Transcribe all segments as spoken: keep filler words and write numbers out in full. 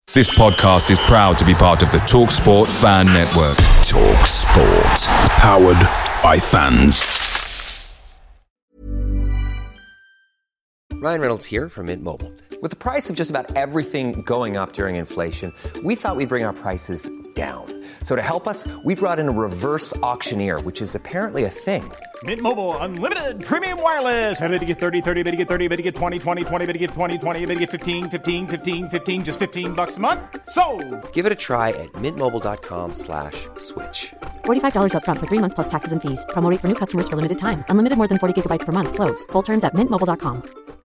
This podcast is proud to be part of the TalkSport Fan Network. TalkSport. Powered by fans. Ryan Reynolds here from Mint Mobile. With the price of just about everything going up during inflation, we thought we'd bring our prices down. So to help us, we brought in a reverse auctioneer, which is apparently a thing. Mint Mobile Unlimited Premium Wireless. How to get thirty, thirty, how to get thirty, how to get twenty, twenty, twenty, how to get twenty, twenty, how to get fifteen, fifteen, fifteen, fifteen, just fifteen bucks a month? Sold! Give it a try at mintmobile.com slash switch. forty-five dollars up front for three months plus taxes and fees. Promo rate for new customers for limited time. Unlimited more than forty gigabytes per month. Slows full terms at mint mobile dot com.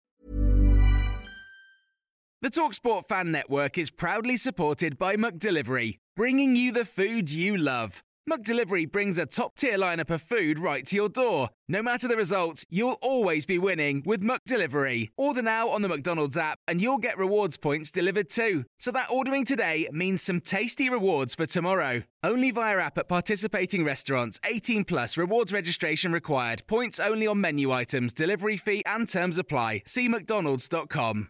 The TalkSport Fan Network is proudly supported by McDelivery, bringing you the food you love. McDelivery brings a top-tier lineup of food right to your door. No matter the result, you'll always be winning with McDelivery. Order now on the McDonald's app and you'll get rewards points delivered too. So that ordering today means some tasty rewards for tomorrow. Only via app at participating restaurants. eighteen plus rewards registration required. Points only on menu items, delivery fee and terms apply. See mcdonalds dot com.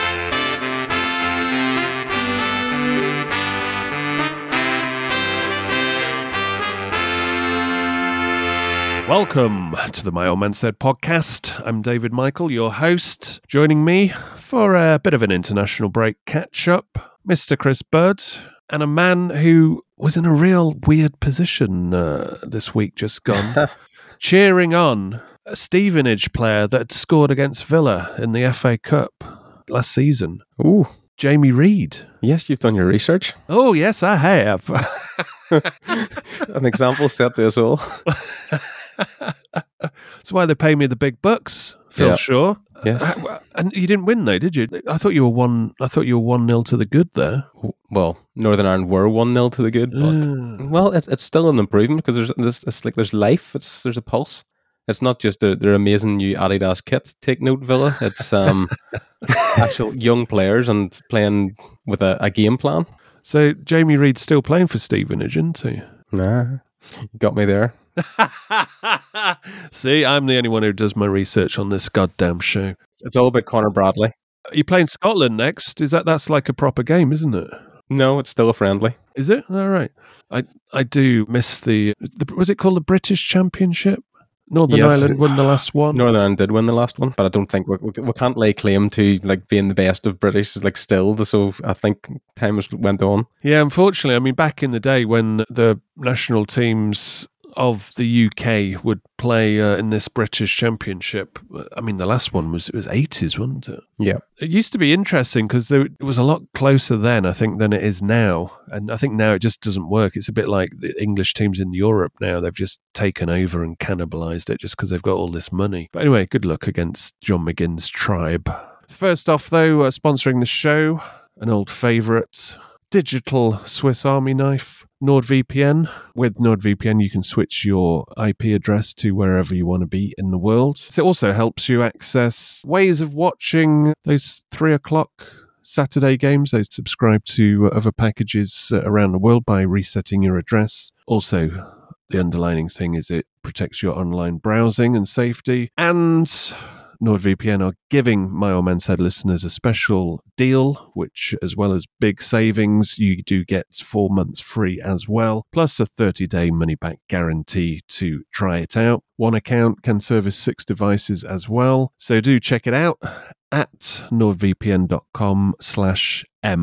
Welcome to the My Old Man Said podcast. I'm David Michael, your host. Joining me for a bit of an international break catch-up, Mister Chris Bird, and a man who was in a real weird position uh, this week just gone, cheering on a Stevenage player that had scored against Villa in the F A Cup last season. Ooh. Jamie Reid. Yes, you've done your research. Oh, yes, I have. An example set to us all. That's why they pay me the big bucks, Phil Yeah. Shaw. Yes. Uh, And you didn't win though, did you? I thought you were one. I thought you were one nil to the good there. Well, Northern Ireland were one nil to the good, but Mm. well, it's it's still an improvement because there's this it's like there's life. It's there's a pulse. It's not just their, their amazing new Adidas kit. Take note, Villa. It's um actual young players and playing with a, a game plan. So Jamie Reid's still playing for Stevenage, isn't he? Nah, you got me there. See, I'm the only one who does my research on this goddamn show. It's, it's all about Conor Bradley. Are you playing Scotland next? Is that that's like a proper game, isn't it? No, it's still a friendly. Is it? All right. I I do miss the, the was it called the British Championship? Northern Yes. Ireland won the last one. Northern Ireland did win the last one, but I don't think we, we, we can't lay claim to like being the best of British like still. So I think time has went on. Yeah, unfortunately, I mean, back in the day when the national teams of the U K would play uh, in this British Championship, I mean, the last one was, it was eighties, wasn't it? Yeah. It used to be interesting because it was a lot closer then, I think, than it is now. And I think now it just doesn't work. It's a bit like the English teams in Europe now. They've just taken over and cannibalised it just because they've got all this money. But anyway, good luck against John McGinn's tribe. First off, though, uh, sponsoring the show, an old favourite, digital Swiss Army knife. NordVPN. With NordVPN, you can switch your I P address to wherever you want to be in the world. So it also helps you access ways of watching those three o'clock Saturday games. They subscribe to other packages around the world by resetting your address. Also, the underlining thing is it protects your online browsing and safety. And NordVPN are giving My Old Man Said listeners a special deal, which, as well as big savings, you do get four months free as well, plus a thirty-day money-back guarantee to try it out. One account can service six devices as well, so do check it out at nordvpn.com slash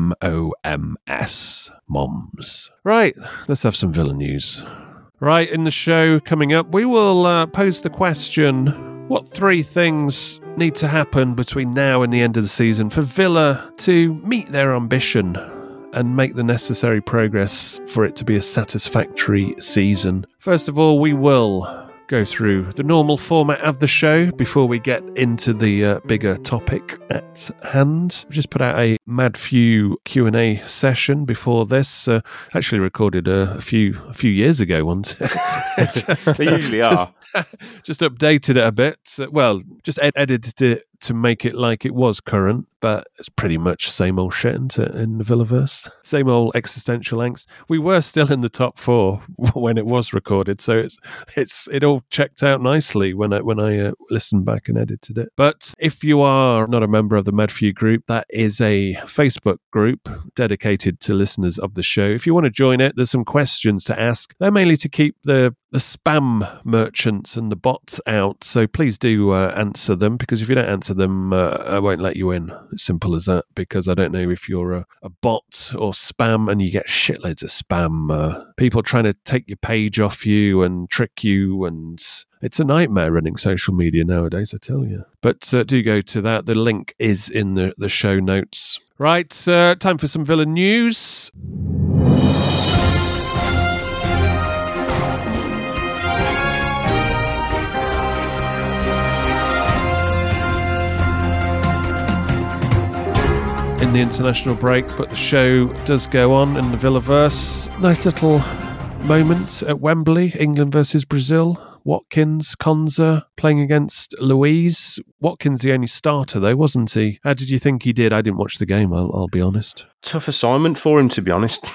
M-O-M-S. Moms. Right, let's have some Villa news. Right, in the show coming up, we will uh, pose the question... What three things need to happen between now and the end of the season for Villa to meet their ambition and make the necessary progress for it to be a satisfactory season? First of all, we will go through the normal format of the show before we get into the uh, bigger topic at hand. We just put out a Mad Few Q and A session before this. Uh, actually recorded uh, a few a few years ago once. Just, they usually are. Just updated it a bit. Well, just ed- edited it to make it like it was current, but it's pretty much same old shit, isn't it, in the Villaverse? Same old existential angst. We were still in the top four when it was recorded, so it's it's it all checked out nicely when I when I uh, listened back and edited it. But if you are not a member of the Medview group, that is a Facebook group dedicated to listeners of the show. If you want to join it, there's some questions to ask. They're mainly to keep the the spam merchants and the bots out, so please do uh, answer them, because if you don't answer them, uh, I won't let you in. It's simple as that, because I don't know if you're a, a bot or spam, and you get shitloads of spam. Uh, people trying to take your page off you and trick you, and it's a nightmare running social media nowadays, I tell you. But uh, do go to that. The link is in the, the show notes. Right, uh, time for some Villa news. In the international break, but the show does go on in the Villaverse. Nice little moment at Wembley, England versus Brazil. Watkins, Konza playing against Luiz. Watkins the only starter though, wasn't he? How did you think he did? I didn't watch the game, I'll, I'll be honest. Tough assignment for him, to be honest.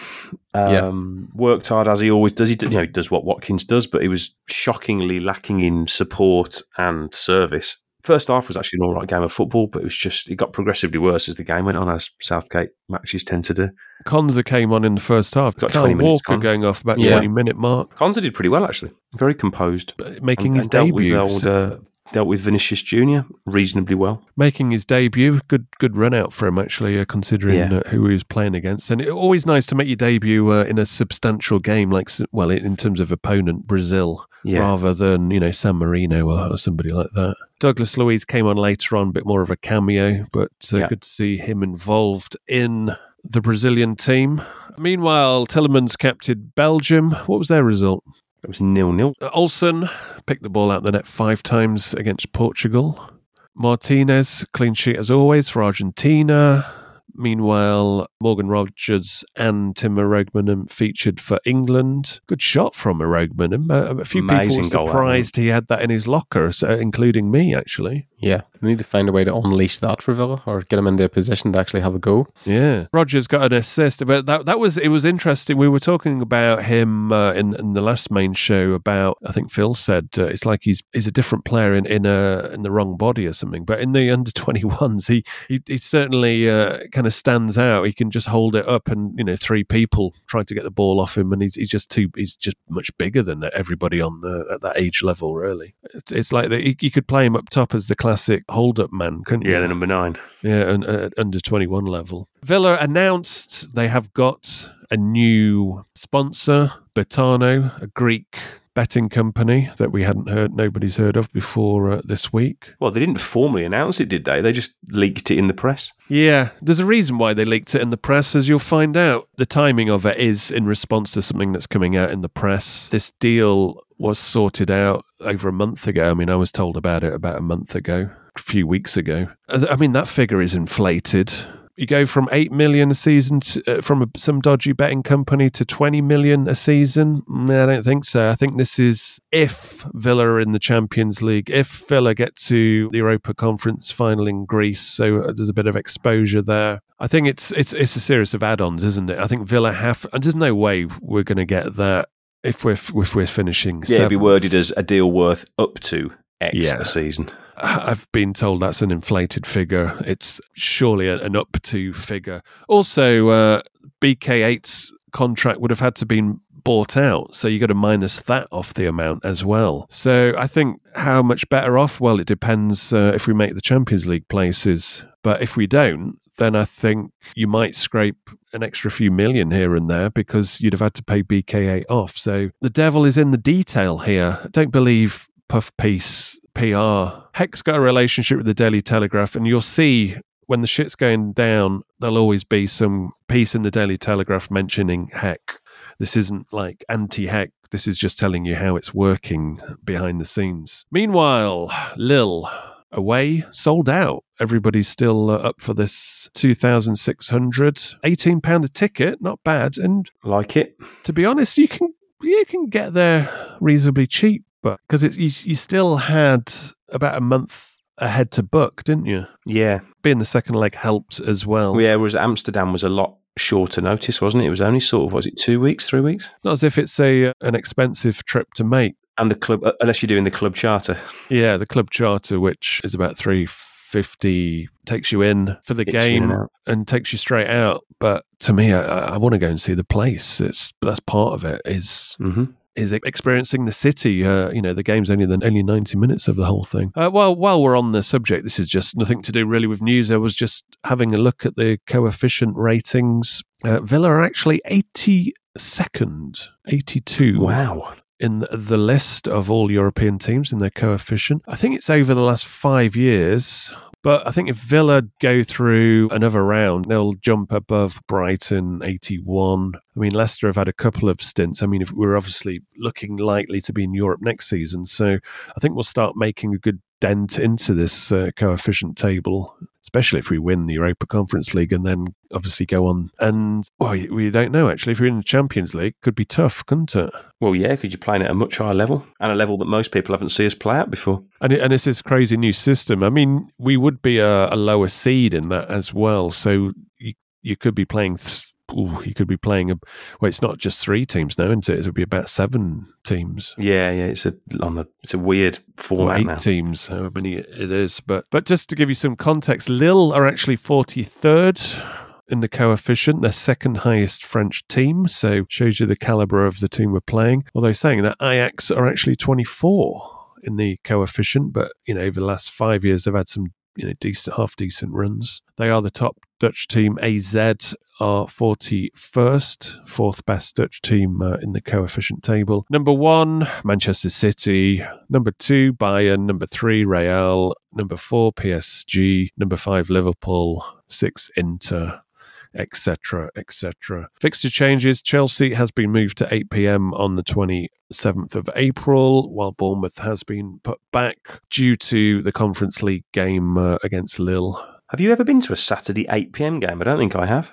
Um, yeah. Worked hard as he always does. He, you know, he does what Watkins does, but he was shockingly lacking in support and service. First half was actually an all right game of football, but it was just, it got progressively worse as the game went on, as Southgate matches tend to do. Konza came on in the first half. Got Kyle twenty minutes Walker gone. going off about Yeah. twenty minute mark. Konza did pretty well, actually. Very composed. But making and, his and dealt debut. With old, uh, dealt with Vinicius Junior reasonably well. Making his debut. Good good run out for him, actually, uh, considering Yeah. uh, who he was playing against. And it, always nice to make your debut uh, in a substantial game, like, well, in terms of opponent, Brazil, Yeah. rather than, you know, San Marino or, or somebody like that. Douglas Luiz came on later on, a bit more of a cameo, but uh, Yeah. good to see him involved in the Brazilian team. Meanwhile, Tielemans captained Belgium. What was their result? It was nil-nil. Uh, Olsen picked the ball out the net five times against Portugal. Martinez, clean sheet as always for Argentina. Meanwhile, Morgan Rogers and Timo Roegmanen featured for England. Good shot from Roegmanen. Uh, a few Amazing people goal, were surprised he had that in his locker, so, including me, actually. Yeah, we need to find a way to unleash that for Villa, or get him into a position to actually have a go. Yeah, Rogers got an assist, but that that was it was interesting. We were talking about him uh, in in the last main show about. I think Phil said uh, it's like he's he's a different player in in a in the wrong body or something. But in the under twenty-ones, he he, he certainly uh, kind of stands out. He can just hold it up, and you know, three people trying to get the ball off him, and he's he's just too he's just much bigger than everybody on the, at that age level. Really, it's, it's like the, you could play him up top as the classic hold-up man, couldn't you? Yeah, the number nine. Yeah, and at under twenty-one level. Villa announced they have got a new sponsor, Betano, a Greek betting company that we hadn't heard, nobody's heard of before uh, this week. Well, they didn't formally announce it, did they? They just leaked it in the press. Yeah, there's a reason why they leaked it in the press, as you'll find out. The timing of it is in response to something that's coming out in the press. This deal was sorted out over a month ago. I mean, I was told about it about a month ago, a few weeks ago. I mean, that figure is inflated. You go from eight million a season to, uh, from a, some dodgy betting company to twenty million a season. Mm, I don't think so. I think this is if Villa are in the Champions League, if Villa get to the Europa Conference final in Greece, so there's a bit of exposure there. I think it's it's it's a series of add-ons, isn't it? I think Villa have, and there's no way we're going to get that if we're if we're finishing. Yeah, it'd be seventh. worded as a deal worth up to X Yeah. a season. I've been told that's an inflated figure. It's surely an up to figure. Also, uh, B K eight's contract would have had to been bought out, so you got to minus that off the amount as well. So I think how much better off? Well, it depends uh, if we make the Champions League places. But if we don't, then I think you might scrape an extra few million here and there because you'd have had to pay B K eight off. So the devil is in the detail here. I don't believe puff piece P R. Heck's got a relationship with the Daily Telegraph, and you'll see when the shit's going down, there'll always be some piece in the Daily Telegraph mentioning Heck. This isn't like anti-Heck. This is just telling you how it's working behind the scenes. Meanwhile, Lille away, sold out. Everybody's still uh, up for this two thousand six hundred. eighteen pounds a ticket, not bad. And Like it. to be honest, you can you can get there reasonably cheap but because you, you still had about a month ahead to book, didn't you? Yeah. Being the second leg helped as well. well yeah, whereas Amsterdam was a lot shorter notice, wasn't it? It was only sort of, was it two weeks, three weeks? Not as if it's a an expensive trip to make. And the club, unless you're doing the club charter. Yeah, the club charter, which is about three fifty, takes you in for the Gets you in game and out. and takes you straight out. But to me, I, I want to go and see the place. It's that's part of it. Is Mm-hmm. is experiencing the city. Uh, you know, the game's only the only ninety minutes of the whole thing. Uh, well, while we're on the subject, this is just nothing to do really with news. I was just having a look at the coefficient ratings. Uh, Villa are actually eighty-second, eighty-two. Wow. In the list of all European teams in their coefficient. I think it's over the last five years, but I think if Villa go through another round, they'll jump above Brighton, eighty-one. I mean, Leicester have had a couple of stints. I mean, if we're obviously looking likely to be in Europe next season, so I think we'll start making a good dent into this uh, coefficient table, especially if we win the Europa Conference League and then obviously go on. And, well, we don't know, actually. If we're in the Champions League, could be tough, couldn't it? Well, yeah, because you're playing at a much higher level and a level that most people haven't seen us play at before. And, it, and it's this crazy new system. I mean, we would be a, a lower seed in that as well. So you, you could be playing... Th- Ooh, you could be playing a. Well, it's not just three teams now, isn't it? It would be about seven teams. Yeah, yeah. It's a on the. It's a weird format or eight now. teams, however many it is. But but just to give you some context, Lille are actually forty-third in the coefficient. They're second highest French team, so shows you the calibre of the team we're playing. Although saying that, Ajax are actually twenty-four in the coefficient, but you know over the last five years they've had some you know decent, half decent runs. They are the top Dutch team. A Z are forty-first, fourth best Dutch team uh, in the coefficient table. Number one, Manchester City. Number two, Bayern. Number three, Real. Number four, P S G. Number five, Liverpool. Six, Inter, et cetera, et cetera. Fixture changes. Chelsea has been moved to eight p.m. on the twenty-seventh of April, while Bournemouth has been put back due to the Conference League game uh, against Lille. Have you ever been to a Saturday eight p.m. game? I don't think I have.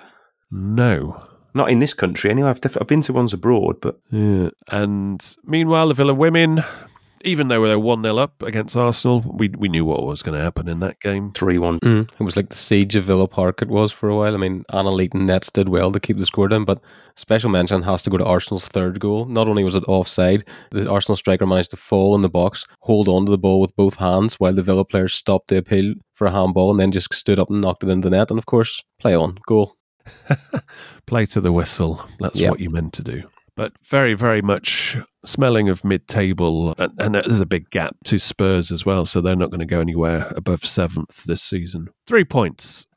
No. Not in this country anyway. I've, def- I've been to ones abroad, but... Yeah. And meanwhile, the Villa women, even though they're one nil up against Arsenal, we we knew what was going to happen in that game. three one. Mm. It was like the siege of Villa Park it was for a while. I mean, Anna Leighton Nets did well to keep the score down, but special mention has to go to Arsenal's third goal. Not only was it offside, the Arsenal striker managed to fall in the box, hold on to the ball with both hands while the Villa players stopped the appeal for a handball and then just stood up and knocked it into the net. And of course, play on, goal. Play to the whistle. That's Yep. what you meant to do. But very, very much smelling of mid-table. And, and there's a big gap to Spurs as well, so they're not going to go anywhere above seventh this season. Three points.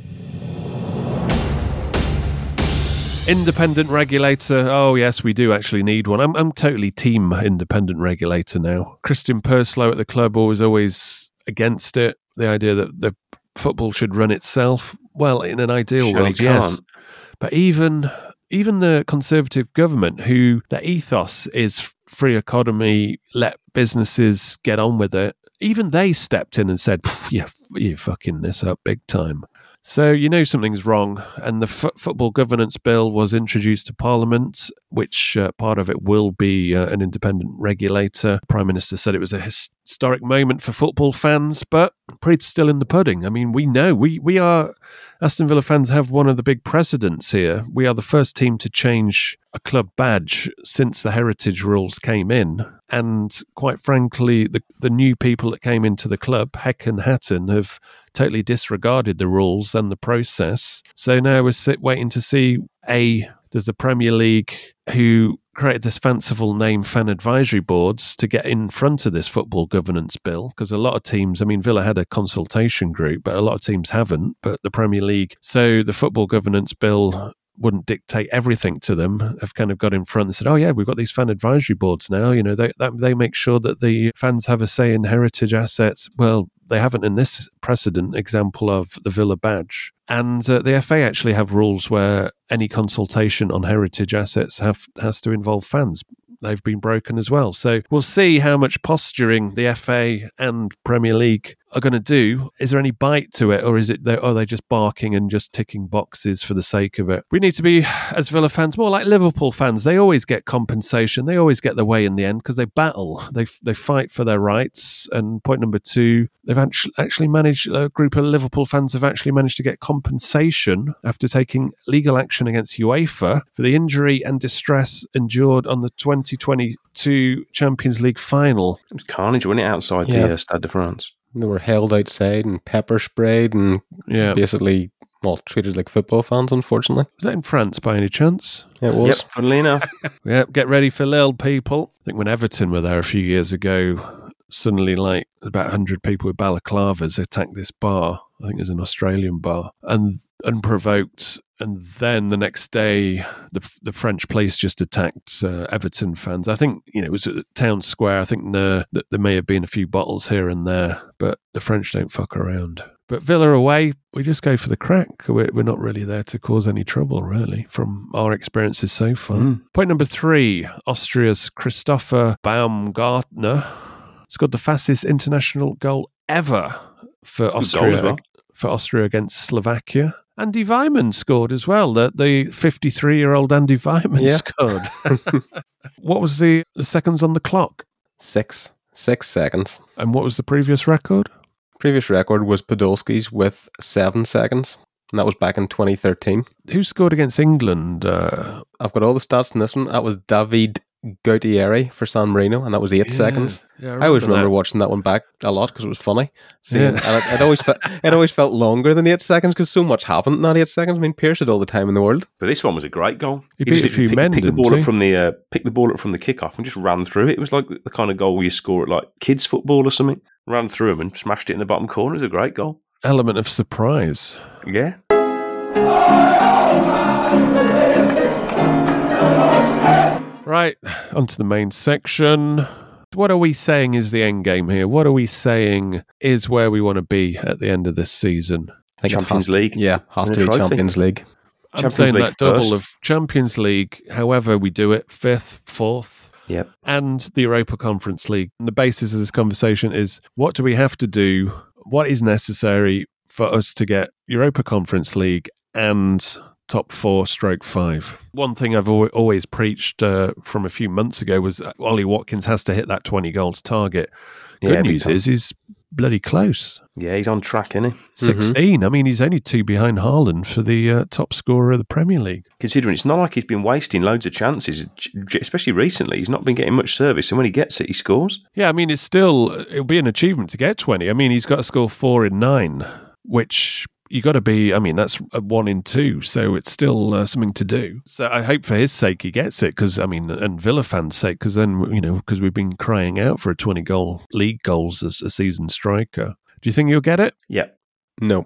Independent regulator. Oh, yes, we do actually need one. I'm, I'm totally team independent regulator now. Christian Purslow at the club was always against it. The idea that the football should run itself. Well, in an ideal Surely world, yes. can't. But even even the Conservative government, who their ethos is free economy, let businesses get on with it, even they stepped in and said, yeah, you're fucking this up big time. So you know something's wrong. And the f- football governance bill was introduced to Parliament, which uh, part of it will be uh, an independent regulator. Prime Minister said it was a his- historic moment for football fans, but proof's still in the pudding. I mean, we know, we, we are, Aston Villa fans have one of the big precedents here. We are the first team to change a club badge since the heritage rules came in. And quite frankly, the, the new people that came into the club, Heck and Hatton, have totally disregarded the rules and the process. So now we're sit, waiting to see, A, does the Premier League, who created this fanciful name Fan Advisory Boards, to get in front of this football governance bill? Because a lot of teams, I mean, Villa had a consultation group, but a lot of teams haven't, but the Premier League. So the football governance bill wouldn't dictate everything to them, have kind of got in front and said, oh yeah, we've got these fan advisory boards now, you know, they that, they make sure that the fans have a say in heritage assets. Well, they haven't in this precedent example of the Villa badge. And uh, the F A actually have rules where any consultation on heritage assets have has to involve fans. They've been broken as well. So we'll see how much posturing the F A and Premier League are going to do, is there any bite to it, or is it, they, are they just barking and just ticking boxes for the sake of it? We need to be, as Villa fans, more like Liverpool fans. They always get compensation. They always get their way in the end because they battle. They they fight for their rights. And point number two, they've actually, actually managed, a group of Liverpool fans have actually managed to get compensation after taking legal action against UEFA for the injury and distress endured on the twenty twenty-two Champions League final. It was carnage, wasn't it, outside Yeah. the uh, Stade de France? They were held outside and pepper sprayed and Yeah. basically, well, treated like football fans, unfortunately. Was that in France by any chance? It was. Yep, funnily enough. Yeah, get ready for Lille, people. I think when Everton were there a few years ago, suddenly like about one hundred people with balaclavas attacked this bar. I think it's an Australian bar. And unprovoked. And then the next day, the the French police just attacked uh, Everton fans. I think, you know, it was at Town Square. I think the, that there may have been a few bottles here and there, but the French don't fuck around. But Villa away, we just go for the crack. We're, we're not really there to cause any trouble, really, from our experiences so far. Mm. Point number three, Austria's Christopher Baumgartner scored the fastest international goal ever for Austria, as well. for Austria against Slovakia. Andy Weimann scored as well. The, the fifty-three-year-old Andy Weimann Yeah. scored. What was the, the seconds on the clock? Six. Six seconds. And what was the previous record? Previous record was Podolski's with seven seconds. And that was back in twenty thirteen. Who scored against England? Uh, I've got all the stats in this one. That was David Gautieri for San Marino, and that was eight Yeah. seconds. yeah, I always remember that. watching that one back a lot because it was funny. Seeing, Yeah. and it, it always felt it always felt longer than eight seconds because so much happened in that eight seconds. I mean, Pierce had all the time in the world. But this one was a great goal. He beat just a few pick, men, pick the didn't ball he? up from the uh, pick the ball up from the kickoff and just ran through it. It was like the kind of goal where you score at like kids football or something. Ran through them and smashed it in the bottom corner. It was a great goal. Element of surprise. Yeah. Right, onto the main section. What are we saying is the end game here? What are we saying is where we want to be at the end of this season? I think it Champions has- League. Yeah, has Win to a be trophy. Champions League. I'm Champions saying League that double first. of Champions League, however we do it, fifth, fourth, Yep. and the Europa Conference League. And the basis of this conversation is what do we have to do? What is necessary for us to get Europa Conference League and top four stroke five? One thing I've al- always preached uh, from a few months ago was uh, Ollie Watkins has to hit that twenty goals target. Good Yeah, big news time. is he's bloody close. Yeah, he's on track, isn't he? sixteen. I mean, he's only two behind Haaland for the uh, top scorer of the Premier League. Considering it's not like he's been wasting loads of chances, j- especially recently. He's not been getting much service, and when he gets it, he scores. Yeah, I mean, it's still, it'll be an achievement to get twenty. I mean, he's got to score four in nine, which you got to be, I mean, that's a one in two, so it's still uh, something to do. So I hope for his sake he gets it, because, I mean, and Villa fans' sake, because then, you know, because we've been crying out for a twenty goal league goals as a season striker. Do you think you'll get it? Yep. No.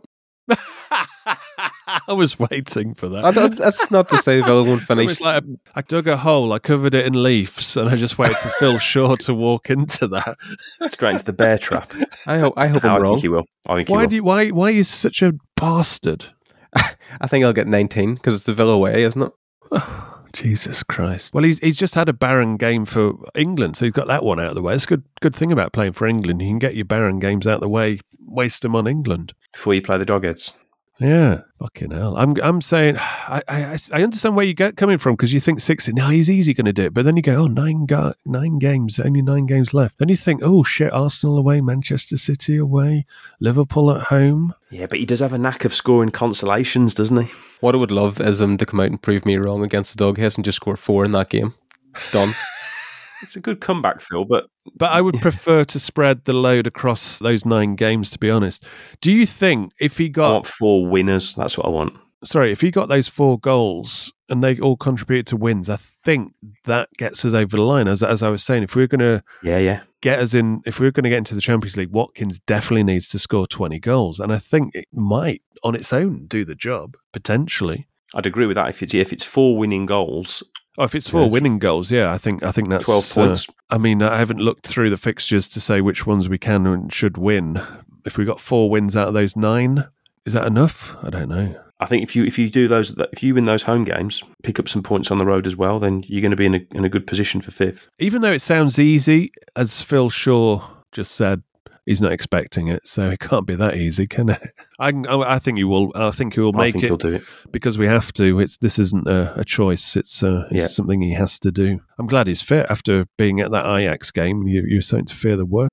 I was waiting for that. I don't- that's not to say Villa won't It's finish. almost like a, I dug a hole, I covered it in leaves, and I just waited for Phil Shaw to walk into that. Straight into the bear trap. I hope. I hope No, I'm I wrong. think he will. I think he Why will. do you, why why are you such a bastard? I think I'll get nineteen because it's the Villa way, isn't it? Jesus Christ. Well, he's he's just had a barren game for England, so he's got that one out of the way. It's a good, good thing about playing for England. You can get your barren games out of the way, waste them on England. Before you play the Dogheads. Yeah, fucking hell. I'm I'm saying, I I, I understand where you get coming from, because you think six, no, he's easy going to do it. But then you go, oh, nine, ga- nine games, only nine games left. Then you think, oh, shit, Arsenal away, Manchester City away, Liverpool at home. Yeah, but he does have a knack of scoring consolations, doesn't he? What I would love is him to come out and prove me wrong against the Dogheads and just score four in that game. Done. It's a good comeback, Phil, but But I would prefer to spread the load across those nine games, to be honest. Do you think if he I got, want four winners. That's what I want. sorry, if he got those four goals and they all contributed to wins, I think that gets us over the line. As, as I was saying, if we're going to Yeah, yeah. get us in, if we're going to get into the Champions League, Watkins definitely needs to score twenty goals. And I think it might, on its own, do the job, potentially. I'd agree with that. If it's if it's four winning goals, Oh, if it's four Yes. winning goals, yeah, I think I think that's twelve points. Uh, I mean, I haven't looked through the fixtures to say which ones we can and should win. If we got four wins out of those nine, is that enough? I don't know. I think if you if you do those, if you win those home games, pick up some points on the road as well, then you're going to be in a in a good position for fifth. Even though it sounds easy, as Phil Shaw just said, he's not expecting it, so it can't be that easy, can it? I, I think he will. I think he will make I think it, he'll do it because we have to. It's this isn't a, a choice. It's, uh, it's Yeah. something he has to do. I'm glad he's fit after being at that Ajax game. You, you're starting to fear the worst.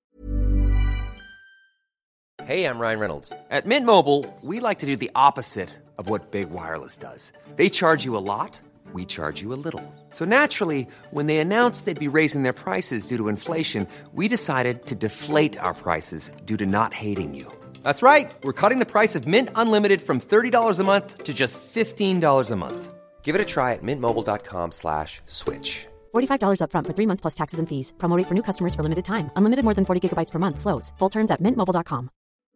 Hey, I'm Ryan Reynolds. At Mint Mobile, we like to do the opposite of what Big Wireless does. They charge you a lot, we charge you a little. So naturally, when they announced they'd be raising their prices due to inflation, we decided to deflate our prices due to not hating you. That's right. We're cutting the price of Mint Unlimited from thirty dollars a month to just fifteen dollars a month. Give it a try at mintmobile.com slash switch. forty-five dollars up front for three months plus taxes and fees. Promo rate for new customers for limited time. Unlimited more than forty gigabytes per month. Slows full terms at mint mobile dot com.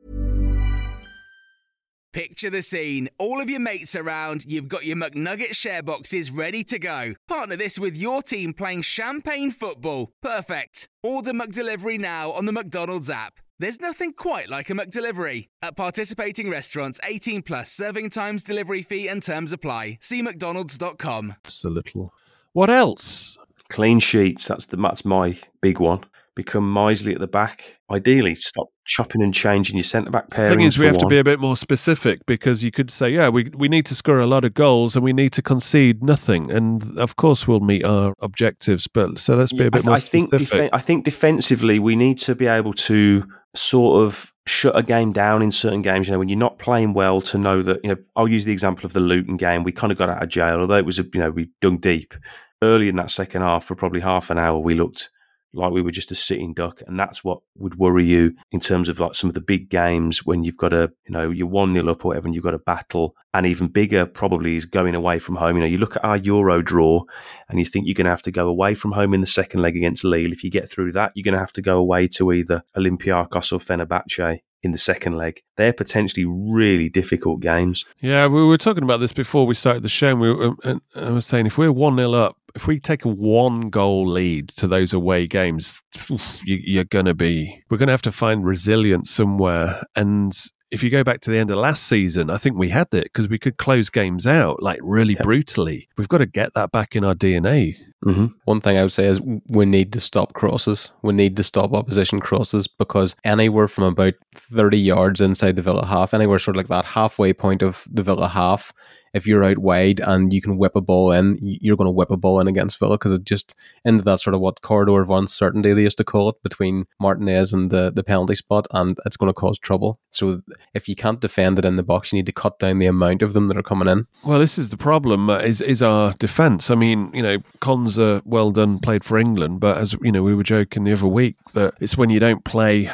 Picture the scene. All of your mates around, you've got your McNugget share boxes ready to go. Partner this with your team playing champagne football. Perfect. Order McDelivery now on the McDonald's app. There's nothing quite like a McDelivery. At participating restaurants, eighteen plus, serving times, delivery fee and terms apply. See mcdonalds dot com. It's a little... What else? Clean sheets, that's the that's my big one. Become miserly at the back. Ideally, stop chopping and changing your centre-back pairings. The thing is, we for have to one. be a bit more specific, because you could say, yeah, we we need to score a lot of goals and we need to concede nothing. And of course, we'll meet our objectives. But so let's be a bit I, more I think specific. defen- I think defensively, we need to be able to sort of shut a game down in certain games. You know, when you're not playing well, to know that, you know, I'll use the example of the Luton game. We kind of got out of jail, although it was, a, you know, we dug deep. Early in that second half, for probably half an hour, we looked like we were just a sitting duck, and that's what would worry you in terms of like some of the big games when you've got a, you know, you're one nil up or whatever, and you've got a battle. And even bigger probably is going away from home. You know, you look at our Euro draw and you think you're going to have to go away from home in the second leg against Lille. If you get through that, you're going to have to go away to either Olympiacos or Fenerbahce in the second leg. They're potentially really difficult games. Yeah, we were talking about this before we started the show. And we were, and I was saying, if we're one nil up, if we take a one goal lead to those away games, oof, you, you're going to be, we're going to have to find resilience somewhere. And if you go back to the end of last season, I think we had it because we could close games out like really Yep. brutally. We've got to get that back in our D N A. Mm-hmm. One thing I would say is we need to stop crosses. We need to stop opposition crosses, because anywhere from about thirty yards inside the Villa half, anywhere sort of like that halfway point of the Villa half, if you're out wide and you can whip a ball in, you're going to whip a ball in against Villa, because it just into that sort of what corridor of uncertainty they used to call it between Martinez and the, the penalty spot, and it's going to cause trouble. So if you can't defend it in the box, you need to cut down the amount of them that are coming in. Well, this is the problem, uh, is is our defence. I mean, you know, Konza, well done, played for England, but as you know, we were joking the other week that it's when you don't play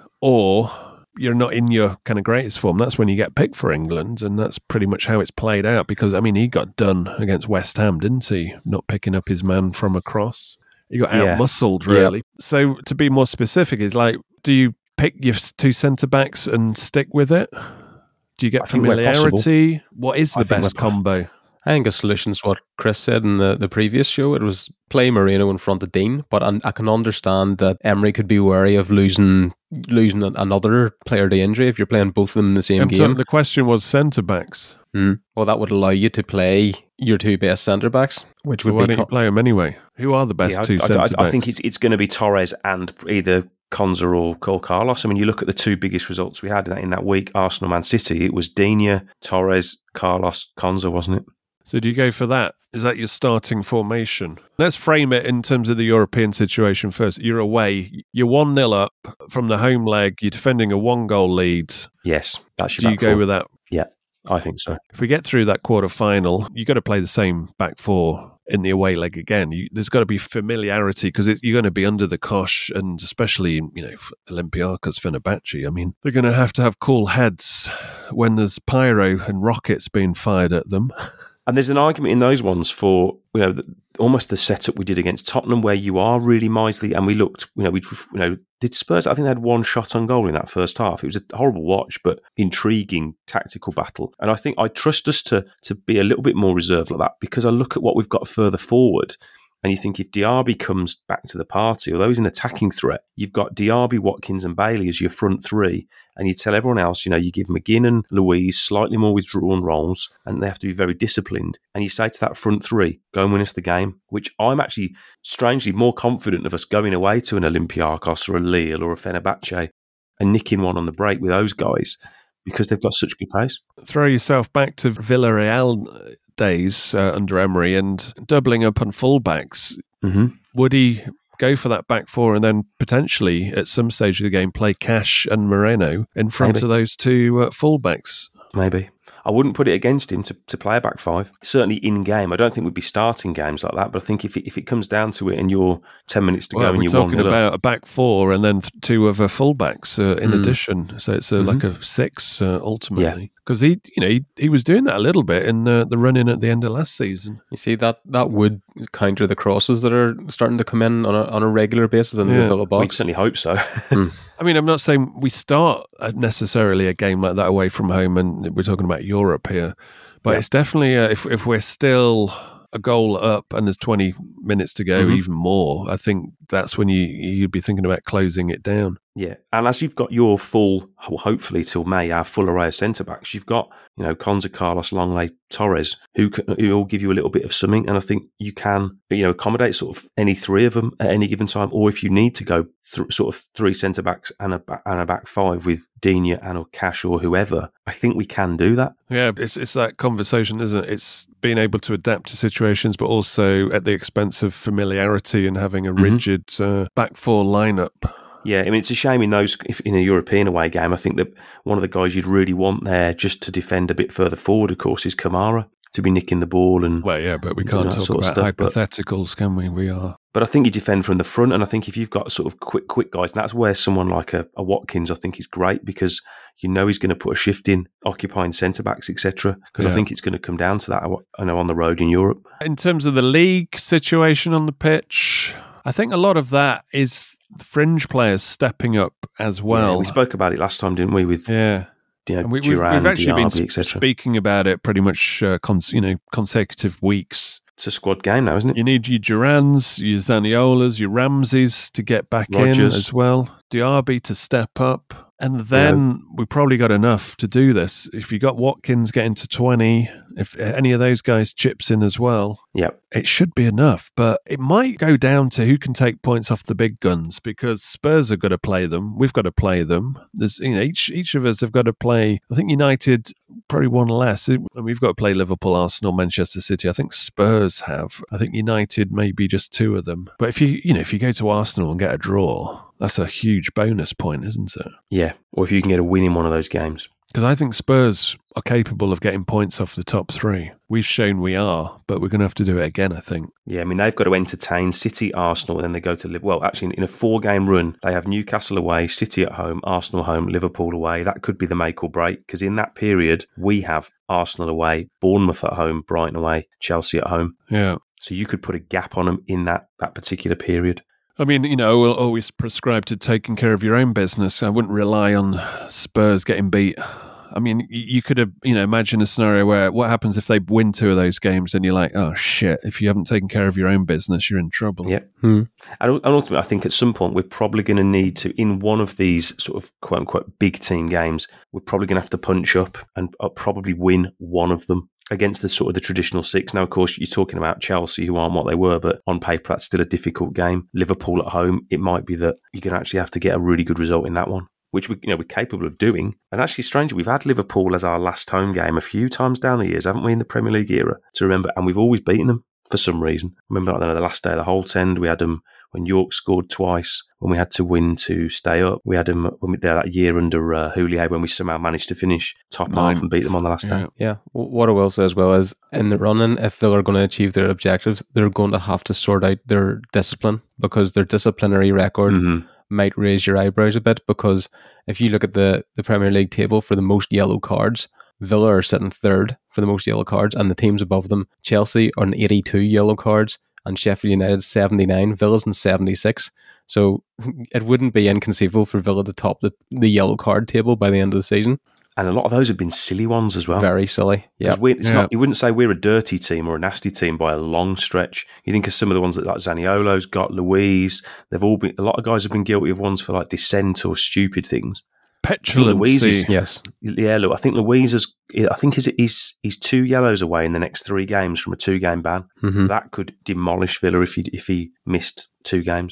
or you're not in your kind of greatest form, that's when you get picked for England, and that's pretty much how it's played out. Because I mean, he got done against West Ham, didn't he? Not picking up his man from across. He got Yeah. out-muscled, really. Yeah. So to be more specific, is like, do you pick your two centre-backs and stick with it? Do you get I think where familiarity? What is the I think best we're- combo? I think a solution is what Chris said in the, the previous show. It was play Moreno in front of Dean, but I, I can understand that Emery could be wary of losing losing another player to injury if you're playing both of them in the same I'm game. talking- the question was centre-backs. Mm. Well, that would allow you to play your two best centre-backs, which would Well, why be... don't you play them anyway? Who are the best Yeah, I- two I, centre-backs? I, I think it's it's going to be Torres and either Konza or Cole Carlos. I mean, you look at the two biggest results we had in that, in that week, Arsenal, Man City, it was Digne, Torres, Carlos, Konza, wasn't it? So do you go for that? Is that your starting formation? Let's frame it in terms of the European situation first. You're away. You're one nil up from the home leg. You're defending a one-goal lead. Yes, that's your Do you back go four. with that? Yeah, I think so. If we get through that quarter-final, you've got to play the same back four in the away leg again. You, there's got to be familiarity, because you're going to be under the cosh, and especially, you know, Olympiacos, Fenerbahce. I mean, they're going to have to have cool heads when there's pyro and rockets being fired at them. And there's an argument in those ones for, you know, the, almost the setup we did against Tottenham, where you are really miserly, and we looked, you know, we, you know, did Spurs? I think they had one shot on goal in that first half. It was a horrible watch, but intriguing tactical battle. And I think I trust us to to be a little bit more reserved like that, because I look at what we've got further forward. And you think if Diaby comes back to the party, although he's an attacking threat, you've got Diaby, Watkins and Bailey as your front three. And you tell everyone else, you know, you give McGinn and Louise slightly more withdrawn roles, and they have to be very disciplined. And you say to that front three, go and win us the game, which I'm actually strangely more confident of us going away to an Olympiacos or a Lille or a Fenerbahce and nicking one on the break with those guys because they've got such good pace. Throw yourself back to Villarreal days uh, under Emery and doubling up on fullbacks. Mm-hmm. Would he go for that back four and then potentially at some stage of the game play Cash and Moreno in front Maybe. of those two uh, fullbacks? Maybe. I wouldn't put it against him to, to play a back five. Certainly in game. I don't think we'd be starting games like that, but I think if it, if it comes down to it and you're ten minutes to well, go and we're you're talking one about a back four and then th- two other fullbacks uh, in Mm. addition. So it's uh, Mhm. like a six uh, ultimately. Because he, you know, he, he was doing that a little bit in uh, the run-in at the end of last season. You see, that that would counter the crosses that are starting to come in on a, on a regular basis in Yeah. the Villa We'd box. certainly hope so. I mean, I'm not saying we start uh, necessarily a game like that away from home, and we're talking about Europe here, but Yeah. it's definitely uh, if if we're still a goal up and there's twenty minutes to go, Mhm. even more, I think that's when you you'd be thinking about closing it down. Yeah, and as you've got your full, well, hopefully till May, our full array of centre backs, you've got, you know, Konza, Carlos, Longley, Torres, who can, who will give you a little bit of something, and I think you can, you know, accommodate sort of any three of them at any given time, or if you need to go th- sort of three centre backs and a ba- and a back five with Digne and or Cash or whoever, I think we can do that. Yeah, it's it's that conversation, isn't it? It's being able to adapt to situations, but also at the expense of familiarity and having a Mhm. rigid uh, back four lineup. Yeah, I mean, it's a shame in those if in a European away game. I think that one of the guys you'd really want there just to defend a bit further forward, of course, is Kamara, to be nicking the ball and. Well, yeah, but we you can't know, that talk sort of about stuff, but- hypotheticals, can we? We are. But I think you defend from the front, and I think if you've got sort of quick, quick guys, and that's where someone like a, a Watkins, I think, is great because you know he's going to put a shift in, occupying centre backs, et cetera. Because Yeah. I think it's going to come down to that. I know on the road in Europe. In terms of the league situation on the pitch, I think a lot of that is the fringe players stepping up as well. Yeah, we spoke about it last time, didn't we? With Yeah. you know, And we, we've, Duran, we've actually Diaby, been et cetera. speaking about it pretty much, uh, cons- you know, consecutive weeks. It's a squad game now, isn't it? You need your Durans, your Zaniolas, your Ramses to get back in Rodgers. as well. Diaby to step up. And then we probably got enough to do this. If you got Watkins getting to twenty, if any of those guys chips in as well, Yep. it should be enough. But it might go down to who can take points off the big guns, because Spurs are going to play them. We've got to play them. There's, you know, each each of us have got to play. I think United probably one less. And we've got to play Liverpool, Arsenal, Manchester City. I think Spurs have. I think United maybe just two of them. But if you you know if you go to Arsenal and get a draw, that's a huge bonus point, isn't it? Yeah. Or if you can get a win in one of those games. Because I think Spurs are capable of getting points off the top three. We've shown we are, but we're going to have to do it again, I think. Yeah, I mean, they've got to entertain City, Arsenal, and then they go to Liv. Well, actually, in a four-game run, they have Newcastle away, City at home, Arsenal home, Liverpool away. That could be the make or break, because in that period, we have Arsenal away, Bournemouth at home, Brighton away, Chelsea at home. Yeah. So you could put a gap on them in that, that particular period. I mean, you know, we'll always prescribe to taking care of your own business. I wouldn't rely on Spurs getting beat. I mean, you could have, you know, imagine a scenario where what happens if they win two of those games and you're like, oh shit, if you haven't taken care of your own business, you're in trouble. Yeah. Hmm. And ultimately, I think at some point we're probably going to need to, in one of these sort of quote unquote big team games, we're probably going to have to punch up and uh, probably win one of them against the sort of the traditional six. Now, of course, you're talking about Chelsea, who aren't what they were, but on paper, that's still a difficult game. Liverpool at home, it might be that you're going to actually have to get a really good result in that one, which we, you know, we're capable of doing. And actually, strangely, we've had Liverpool as our last home game a few times down the years, haven't we, in the Premier League era, to remember? And we've always beaten them for some reason. Remember, I don't know, the last day of the Holt End, we had them when York scored twice, when we had to win to stay up. We had them when we, there that year under uh, Houllier, when we somehow managed to finish top half and beat them on the last Yeah. day. Yeah, w- what I will say as well is in the running, if Villa are going to achieve their objectives, they're going to have to sort out their discipline, because their disciplinary record Mm-hmm. might raise your eyebrows a bit. Because if you look at the, the Premier League table for the most yellow cards, Villa are sitting third for the most yellow cards, and the teams above them, Chelsea on eighty-two yellow cards, and Sheffield United seventy-nine, Villa's in seventy-six. So it wouldn't be inconceivable for Villa to top the, the yellow card table by the end of the season. And a lot of those have been silly ones as well. Very silly. Yeah. 'Cause we're- it's Yeah. not, you wouldn't say we're a dirty team or a nasty team by a long stretch. You think of some of the ones that like Zaniolo's got, Louise, they've all been, a lot of guys have been guilty of ones for like dissent or stupid things. Louise Petulancy. is- Yes. Yeah, look, I think Louise is, I think he's, he's, he's two yellows away in the next three games from a two game ban. Mhm. That could demolish Villa if he, if he missed two games.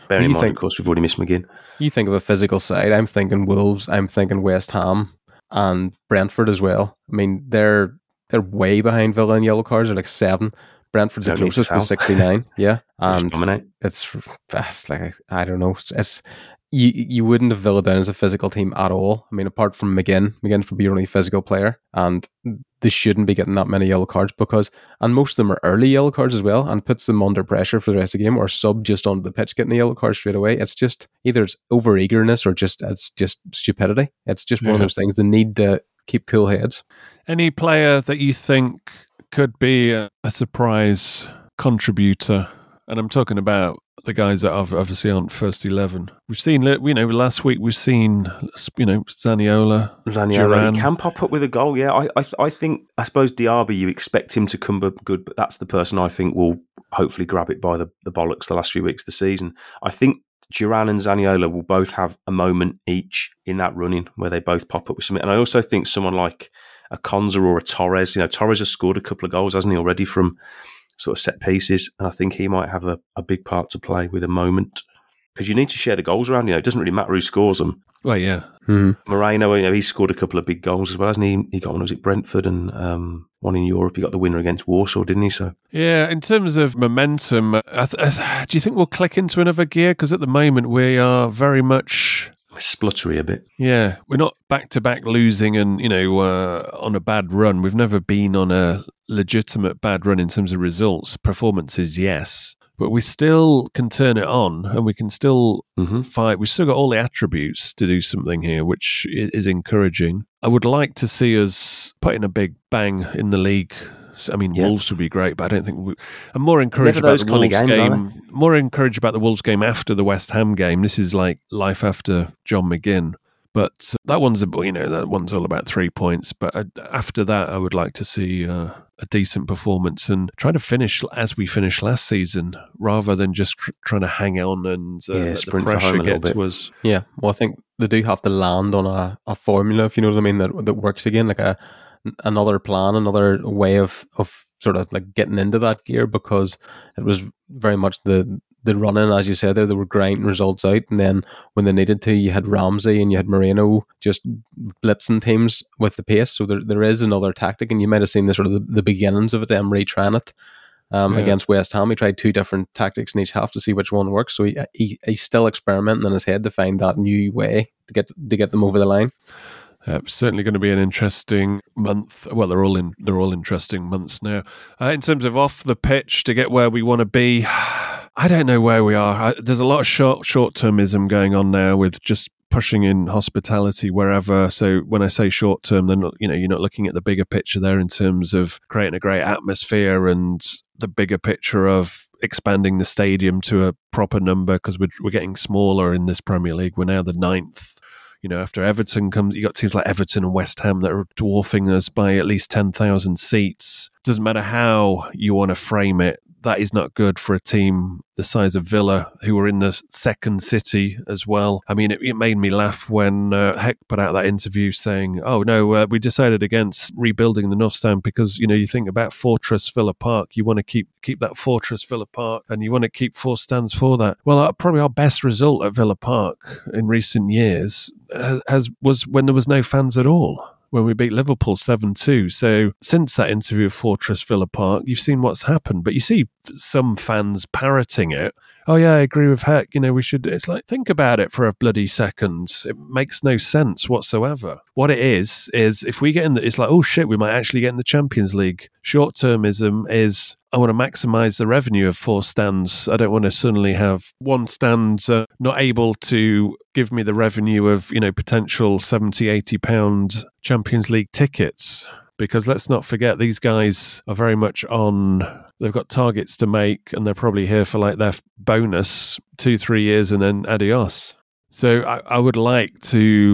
Bearing in You mind, think- of course, we've already missed McGinn. You think of a physical side. I'm thinking Wolves. I'm thinking West Ham and Brentford as well. I mean, they're they're way behind Villa in yellow cards. They're like seven. Brentford's the Don't need to closest with foul. sixty-nine. Yeah, Just and dominate. it's fast. Like I don't know. It's you. You wouldn't have Villa down as a physical team at all. I mean, apart from McGinn. McGinn's probably your only physical player, and they shouldn't be getting that many yellow cards because, and most of them are early yellow cards as well, and puts them under pressure for the rest of the game, or sub just onto the pitch getting the yellow card straight away. It's just either it's over eagerness or just it's just stupidity. It's just one of Yeah. those things. They need to keep cool heads. Any player that you think could be a, a surprise contributor? And I'm talking about the guys that obviously aren't first eleven. We've seen, you know, last week we've seen, you know, Zaniola, Zaniola, Duran. he can pop up with a goal. Yeah, I, I, I think. I suppose Diaby, you expect him to come up good, but that's the person I think will hopefully grab it by the, the bollocks the last few weeks of the season. I think Duran and Zaniola will both have a moment each in that running where they both pop up with something. And I also think someone like a Konza or a Torres. You know, Torres has scored a couple of goals, hasn't he, already from sort of set pieces, and I think he might have a, a big part to play with a moment because you need to share the goals around. You know, it doesn't really matter who scores them. Well, yeah. Hmm. Moreno, you know, he scored a couple of big goals as well, hasn't he? He got one, was it Brentford, and um, one in Europe. He got the winner against Warsaw, didn't he? So Yeah, in terms of momentum, I th- I th- do you think we'll click into another gear? Because at the moment we are very much... spluttery a bit. Yeah, we're not back-to-back losing and, you know, uh, on a bad run. We've never been on a legitimate bad run in terms of results. Performances, yes. But we still can turn it on and we can still Mm-hmm. fight. We've still got all the attributes to do something here, which i- is encouraging. I would like to see us putting a big bang in the league. I mean, Yeah. Wolves would be great, but I don't think we, I'm more encouraged Never about those the kind of Wolves games, are game. More encouraged about the Wolves game after the West Ham game. This is like life after John McGinn. But that one's, a, you know, that one's all about three points. But uh, after that, I would like to see uh, a decent performance and try to finish as we finished last season, rather than just tr- trying to hang on and uh, Yeah, let the sprint for pressure home a little get bit. to us. Yeah, well, I think they do have to land on a, a formula, if you know what I mean, that that works again, like a another plan, another way of of sort of like getting into that gear, because it was very much the the running, as you said there, they were grinding results out, and then when they needed to, you had Ramsey and you had Moreno just blitzing teams with the pace. So there there is another tactic, and you might have seen the sort of the, the beginnings of it. Emery trying it um, Yeah. against West Ham. He tried two different tactics in each half to see which one works. So he, he he's still experimenting in his head to find that new way to get to get them over the line. Uh, certainly going to be an interesting month. Well, they're all in. They're all interesting months now. Uh, in terms of off the pitch to get where we want to be, I don't know where we are. I, there's a lot of short short termism going on now with just pushing in hospitality wherever. So when I say short term, then you know you're not looking at the bigger picture there in terms of creating a great atmosphere and the bigger picture of expanding the stadium to a proper number, because we're we're getting smaller in this Premier League. We're now the ninth. You know, after Everton comes, you got teams like Everton and West Ham that are dwarfing us by at least ten thousand seats. Doesn't matter how you want to frame it. That is not good for a team the size of Villa, who are in the second city as well. I mean, it, it made me laugh when uh, Heck put out that interview saying, oh, no, uh, we decided against rebuilding the North Stand because, you know, you think about Fortress Villa Park. You want to keep keep that Fortress Villa Park and you want to keep four stands for that. Well, uh, probably our best result at Villa Park in recent years uh, has was when there was no fans at all, when we beat Liverpool seven two. So since that interview of Fortress Villa Park, you've seen what's happened. But you see some fans parroting it. Oh, yeah, I agree with Heck. You know, we should... It's like, think about it for a bloody second. It makes no sense whatsoever. What it is, is if we get in the... It's like, oh, shit, we might actually get in the Champions League. Short-termism is... I want to maximise the revenue of four stands. I don't want to suddenly have one stand uh, not able to give me the revenue of, you know, potential seventy, eighty pound Champions League tickets. Because let's not forget, these guys are very much on, they've got targets to make and they're probably here for like their bonus two, three years and then adios. So I, I would like to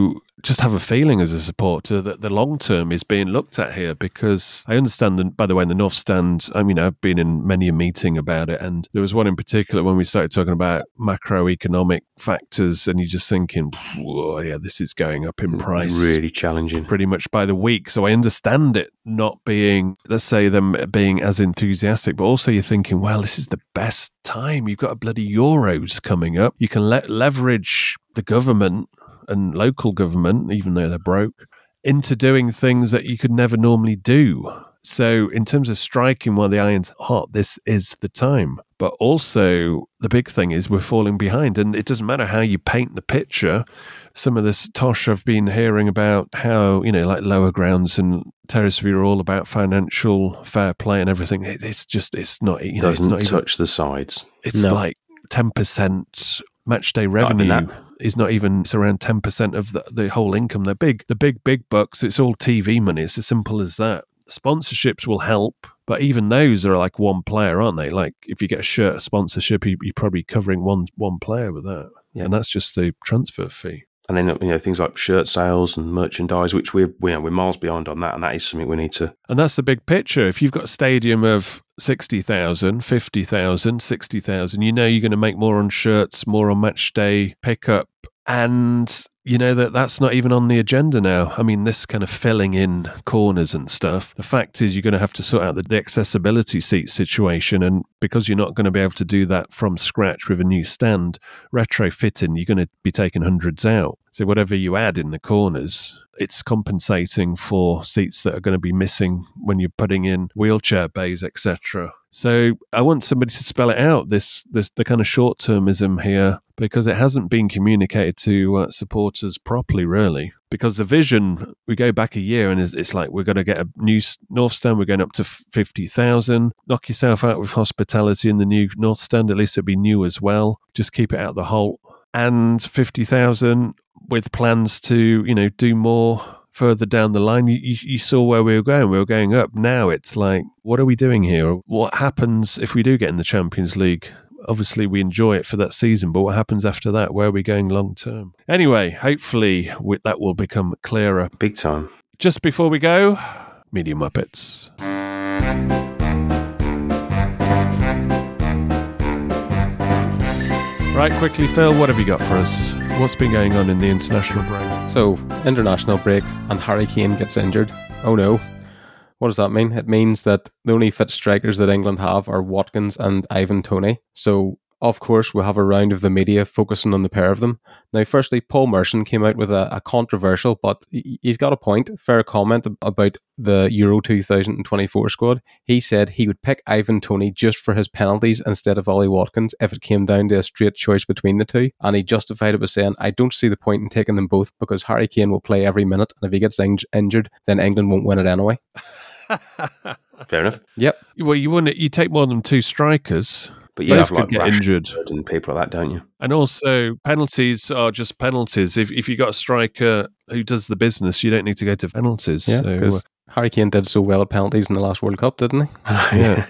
just have a feeling as a supporter that the long term is being looked at here, because I understand that, by the way, in the North Stand, I mean, I've been in many a meeting about it, and there was one in particular when we started talking about macroeconomic factors, and you're just thinking, whoa, yeah, this is going up in price. Really challenging. Pretty much by the week. So I understand it not being, let's say, them being as enthusiastic, but also you're thinking, well, this is the best time. You've got a bloody Euros coming up. You can le- leverage the government and local government, even though they're broke, into doing things that you could never normally do. So in terms of striking while the iron's hot, this is the time. But also the big thing is we're falling behind, and it doesn't matter how you paint the picture. Some of this tosh I've been hearing about how, you know, like Lower Grounds and Terrace View are all about financial fair play and everything. It, it's just, it's not, you know, doesn't it's not touch even, the sides. It's no. like ten percent match day revenue is not even, it's around ten percent of the, the whole income. They're big, the big, big bucks. It's all T V money. It's as simple as that. Sponsorships will help, but even those are like one player, aren't they? Like if you get a shirt sponsorship, you, you're probably covering one one player with that. Yeah. And that's just the transfer fee. And then, you know, things like shirt sales and merchandise, which we're, we're, we're miles beyond on that. And that is something we need to... And that's the big picture. If you've got a stadium of sixty thousand, fifty thousand, sixty thousand, you know you're going to make more on shirts, more on match day pickup. And you know that that's not even on the agenda now. I mean, this kind of filling in corners and stuff. The fact is you're going to have to sort out the, the accessibility seat situation. And because you're not going to be able to do that from scratch with a new stand, retrofitting, you're going to be taking hundreds out. So whatever you add in the corners, it's compensating for seats that are going to be missing when you're putting in wheelchair bays, et cetera. So I want somebody to spell it out, this, this the kind of short-termism here, because it hasn't been communicated to uh, supporters properly, really. Because the vision, we go back a year and it's, it's like, we're going to get a new North Stand, we're going up to fifty thousand. Knock yourself out with hospitality in the new North Stand, at least it'll be new as well. Just keep it out the hole. And fifty thousand with plans to, you know, do more further down the line. You, you, you saw where we were going. We were going up. Now it's like, what are we doing here? What happens if we do get in the Champions League? Obviously, we enjoy it for that season, but what happens after that? Where are we going long term? Anyway, hopefully we, that will become clearer. Big time. Just before we go, Media Muppets. Right, quickly, Phil, what have you got for us? What's been going on in the international break? So, international break, and Harry Kane gets injured. Oh no. What does that mean? It means that the only fit strikers that England have are Watkins and Ivan Toney. So, of course, we'll have a round of the media focusing on the pair of them. Now, firstly, Paul Merson came out with a, a controversial, but he's got a point, fair comment about the Euro two thousand twenty-four squad. He said he would pick Ivan Toney just for his penalties instead of Ollie Watkins if it came down to a straight choice between the two. And he justified it by saying, I don't see the point in taking them both because Harry Kane will play every minute, and if he gets in- injured, then England won't win it anyway. Fair enough. Yep. Well, you wouldn't. You take more than two strikers. But you Both have like could get injured and people like that, don't you? And also, penalties are just penalties. If if you got a striker who does the business, you don't need to go to penalties. Yeah, so, because uh, Harry Kane did so well at penalties in the last World Cup, didn't he? Yeah.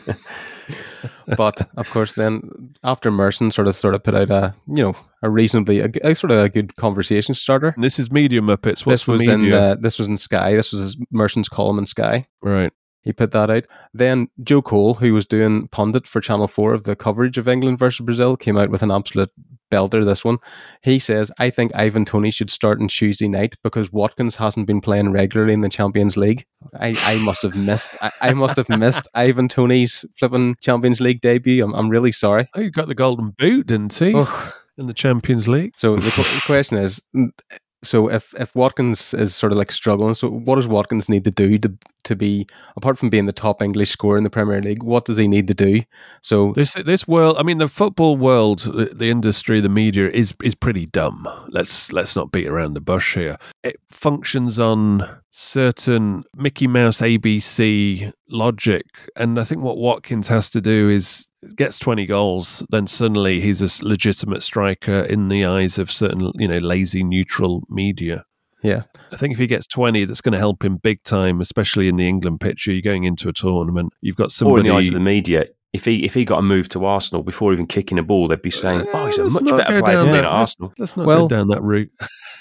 But of course, then after Merson sort of sort of put out a you know a reasonably a, a sort of a good conversation starter. And this is Media Muppets. What's this was the in media? uh, this was in Sky. This was Merson's column in Sky. Right. He put that out. Then Joe Cole, who was doing pundit for Channel four of the coverage of England versus Brazil, came out with an absolute belter, this one. He says, I think Ivan Toney should start on Tuesday night because Watkins hasn't been playing regularly in the Champions League. I, I must have missed I, I must have missed Ivan Toney's flipping Champions League debut. I'm, I'm really sorry. Oh, you got the golden boot, didn't he? Oh. In the Champions League. So the, the question is... So if, if Watkins is sort of like struggling, so what does Watkins need to do to to be, apart from being the top English scorer in the Premier League, what does he need to do? So this this world, I mean, the football world, the, the industry, the media is is pretty dumb. Let's let's not beat around the bush here. It functions on certain Mickey Mouse A B C logic, and I think what Watkins has to do is gets twenty goals, then suddenly he's a legitimate striker in the eyes of certain, you know, lazy neutral media. Yeah. I think if he gets twenty, that's going to help him big time, especially in the England picture. You're going into a tournament. You've got somebody... Or in the eyes of the media, if he if he got a move to Arsenal before even kicking a ball, they'd be saying, oh, he's a Let's much not better go player down than being that- at Arsenal. Let's not Well, go down that route.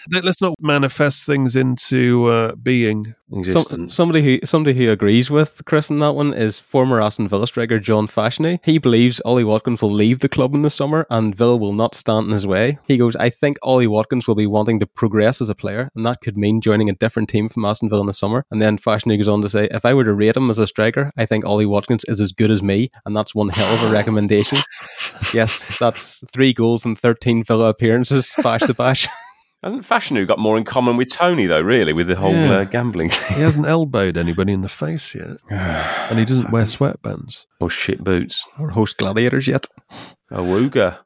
let's not manifest things into uh, being. Some, somebody who somebody who agrees with Chris in that one is former Aston Villa striker John Fashanu. He believes Ollie Watkins will leave the club in the summer and Villa will not stand in his way. He goes, I think Ollie Watkins will be wanting to progress as a player, and that could mean joining a different team from Aston Villa in the summer. And then Fashanu goes on to say, if I were to rate him as a striker, I think Ollie Watkins is as good as me, and that's one hell of a recommendation. Yes, that's three goals and thirteen Villa appearances. Fash the bash. Hasn't Fashanu got more in common with Tony, though, really, with the whole yeah. uh, gambling thing? He hasn't elbowed anybody in the face yet. And he doesn't wear sweatbands. Or shit boots. Or host gladiators yet. A wooga.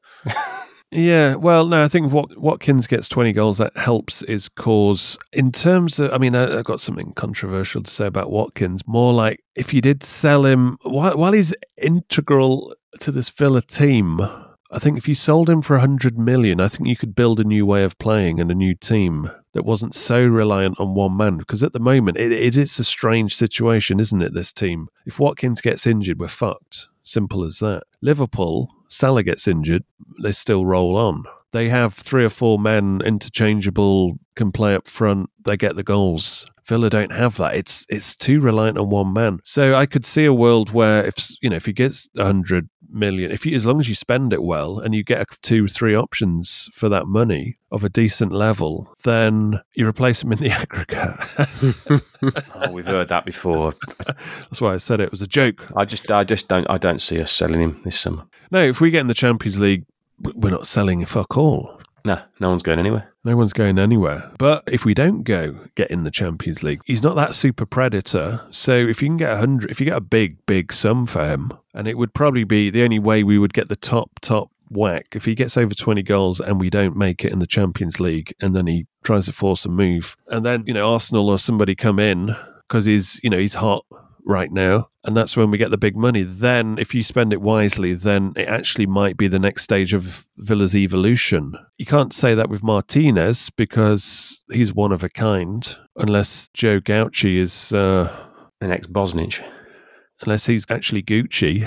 Yeah, well, no, I think Wat- Watkins gets twenty goals. That helps his cause. In terms of, I mean, I, I've got something controversial to say about Watkins. More like, if you did sell him, while, while he's integral to this Villa team, I think if you sold him for one hundred million, I think you could build a new way of playing and a new team that wasn't so reliant on one man. Because at the moment, it, it is a strange situation, isn't it, this team? If Watkins gets injured, we're fucked. Simple as that. Liverpool, Salah gets injured, they still roll on. They have three or four men interchangeable, can play up front, they get the goals. Villa don't have that. It's it's too reliant on one man. So I could see a world where if you know if he gets a hundred million, if you, as long as you spend it well and you get two, three options for that money of a decent level, then you replace him in the aggregate. Oh, we've heard that before. That's why I said it was a joke. I just I just don't I don't see us selling him this summer. No, if we get in the Champions League, we're not selling fuck all. No, no one's going anywhere. No one's going anywhere. But if we don't go get in the Champions League, he's not that super predator. So if you can get a hundred, if you get a big, big sum for him, and it would probably be the only way we would get the top, top whack. If he gets over twenty goals and we don't make it in the Champions League, and then he tries to force a move, and then, you know, Arsenal or somebody come in because he's, you know, he's hot right now, and that's when we get the big money. Then if you spend it wisely, then it actually might be the next stage of Villa's evolution. You can't say that with Martinez because he's one of a kind, unless Joe Gauci is uh, the next Bosnich, unless he's actually Gucci.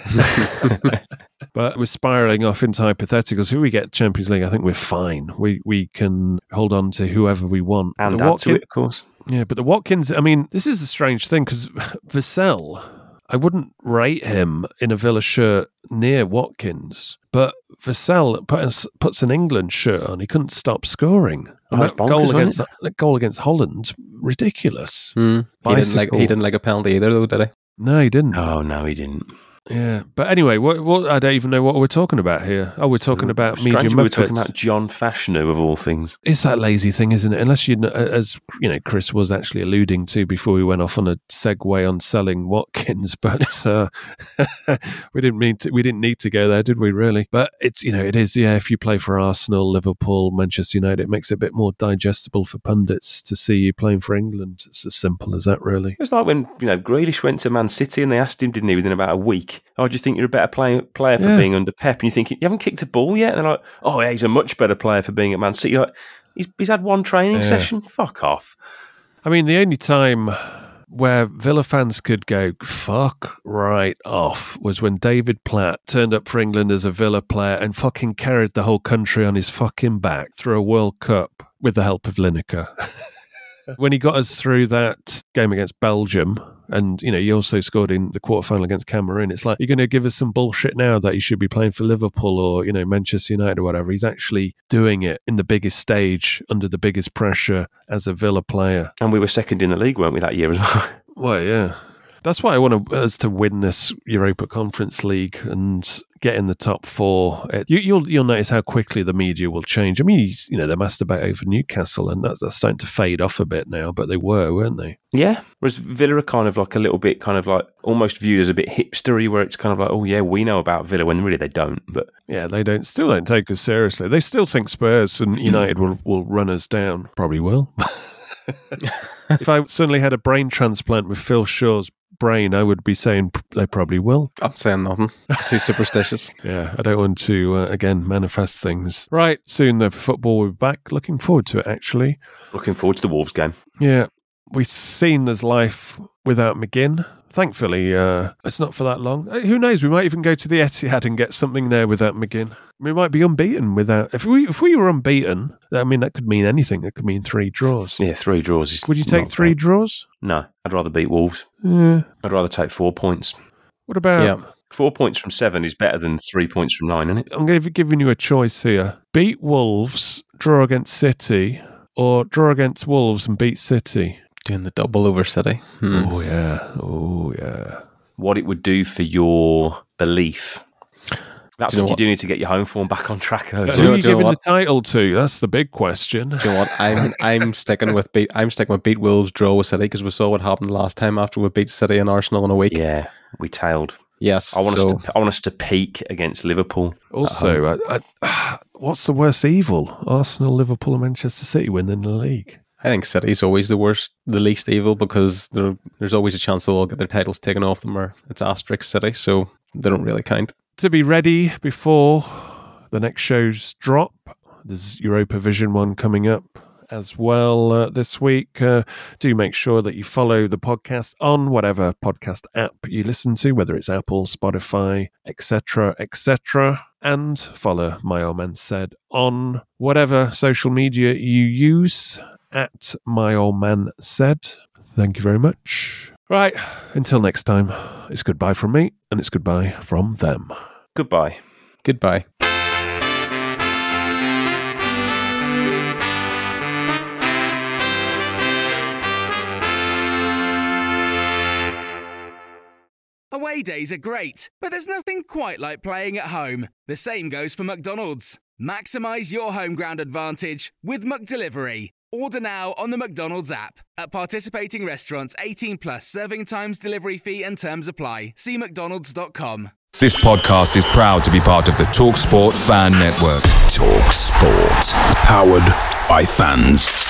But we're spiralling off into hypotheticals. If we get Champions League, I think we're fine. We we can hold on to whoever we want. And add Watkins, to it, of course. Yeah, but the Watkins, I mean, this is a strange thing because Vassell, I wouldn't rate him in a Villa shirt near Watkins, but Vassell put, puts an England shirt on. He couldn't stop scoring. Oh, that, bonkers, goal against, that goal against Holland, ridiculous. Mm. He, didn't like, he didn't like a penalty either, though, did he? No, he didn't. Oh, no, he didn't. Yeah, but anyway, what, what, I don't even know what we're talking about here. Oh, we're talking mm, about Strange medium. We were talking about John Fashanu of all things. It's that lazy thing, isn't it? Unless you, as you know, Chris was actually alluding to before we went off on a segue on selling Watkins, but uh, we didn't mean to. We didn't need to go there, did we? Really? But it's you know, it is. Yeah, if you play for Arsenal, Liverpool, Manchester United, it makes it a bit more digestible for pundits to see you playing for England. It's as simple as that, really. It's like when you know Grealish went to Man City and they asked him, didn't he, within about a week, "Oh, do you think you're a better play, player for yeah. being under Pep?" And you think, you haven't kicked a ball yet? And they're like, oh, yeah, he's a much better player for being at Man City. You're like, he's, he's had one training yeah. session? Fuck off. I mean, the only time where Villa fans could go, fuck right off, was when David Platt turned up for England as a Villa player and fucking carried the whole country on his fucking back through a World Cup with the help of Lineker. When he got us through that game against Belgium, and you know, he also scored in the quarterfinal against Cameroon. It's like, you're going to give us some bullshit now that he should be playing for Liverpool or, you know, Manchester United or whatever. He's actually doing it in the biggest stage, under the biggest pressure as a Villa player. And we were second in the league, weren't we, that year as well? Well, yeah. That's why I want us to win this Europa Conference League and get in the top four. You, you'll you'll notice how quickly the media will change. I mean, you know, they masturbate over Newcastle, and that's, that's starting to fade off a bit now, but they were, weren't they? Yeah. Whereas Villa are kind of like a little bit, kind of like almost viewed as a bit hipstery, where it's kind of like, oh yeah, we know about Villa, when really they don't. But yeah, they don't still don't take us seriously. They still think Spurs and United will will run us down. Probably will. If I suddenly had a brain transplant with Phil Shaw's brain, I would be saying they probably will. I'm saying nothing. Too superstitious. Yeah, I don't want to, uh, again, manifest things. Right, soon the football will be back. Looking forward to it, actually. Looking forward to the Wolves game. Yeah, we've seen there's life without McGinn Thankfully, uh, it's not for that long. Uh, Who knows? We might even go to the Etihad and get something there without McGinn. We might be unbeaten without. If we if we were unbeaten, I mean that could mean anything. It could mean three draws. Yeah, three draws. Is Would you take not three bad. draws? No, I'd rather beat Wolves. Yeah. I'd rather take four points. What about? Yeah. Four points from seven is better than three points from nine, isn't it? I'm give, giving you a choice here: beat Wolves, draw against City, or draw against Wolves and beat City. Doing the double over City. Hmm. Oh yeah. Oh yeah. What it would do for your belief. That's Do you know what you what? do need to get your home form back on track. though. Who you know- are you do you know giving the what? title to? That's the big question. Do you know what? I'm I'm sticking with beat. I'm sticking with beat Wolves, draw with City because we saw what happened last time after we beat City and Arsenal in a week. Yeah, we tailed. Yes. I want so, us to. I want us to peak against Liverpool. Also, I, I, what's the worst evil? Arsenal, Liverpool, and Manchester City winning the league. I think City's always the worst, the least evil because there, there's always a chance they'll all get their titles taken off them, or it's asterisk City, so they don't really count. To be ready before the next shows drop, there's Europa Vision one coming up as well uh, this week. Uh, do make sure that you follow the podcast on whatever podcast app you listen to, whether it's Apple, Spotify, et cetera, et cetera. And follow My Old Man Said on whatever social media you use at My Old Man Said. Thank you very much. Right, until next time, it's goodbye from me and it's goodbye from them. Goodbye. Goodbye. Away days are great, but there's nothing quite like playing at home. The same goes for McDonald's. Maximise your home ground advantage with McDelivery. Order now on the McDonald's app. At participating restaurants, eighteen plus, serving times, delivery fee and terms apply. See mcdonalds dot com. This podcast is proud to be part of the TalkSport Fan Network. TalkSport. Powered by fans.